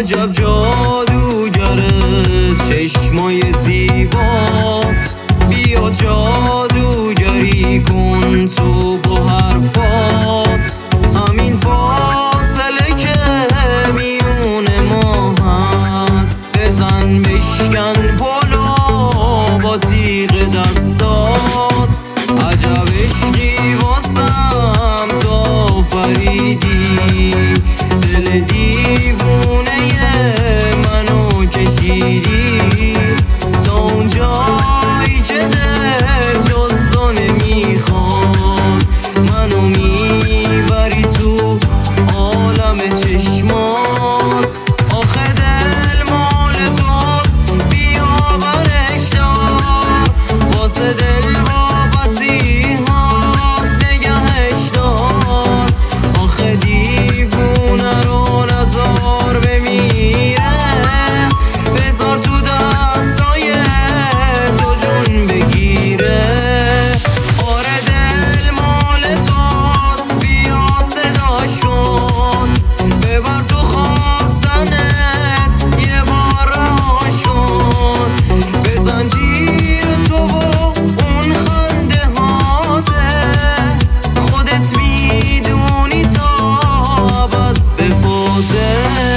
عجب جادوگره چشمای زیبات، بیا جادوگری کن تو با حرفات. همین فاصله که میون ما هست بزن بشکن بالا با تیغ دستات. عجب عشقی واسم تا فریدی، دل دیوونه منو کشیدی تا اونجایی که دل جز تو نمیخواد. منو میبری تو عالم چشمات، آخه دل مال توست بیا برش دار، واسه دل وابستی‌هات نگهش دار. آخه دیوونه رو نزار بمیره، بذار تو دستای تو جون بگیره. آره دل مال توست بیا صداش کن، ببر تو خواستنت یه بار رهاش کن. بزن جیر تو و اون خنده هاته، خودت میدونی تا ابد بفاته.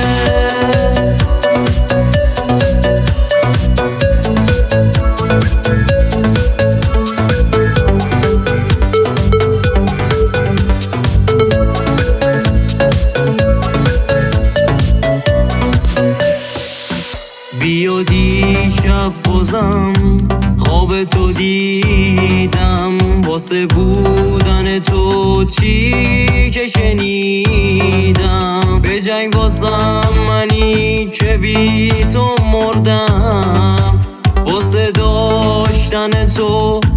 بیا دیشب بازم خواب تو دیدم، واسه بودن تو چی که شنیدم. به جنگ واسم منی که بی تو مردم، واسه داشتن تو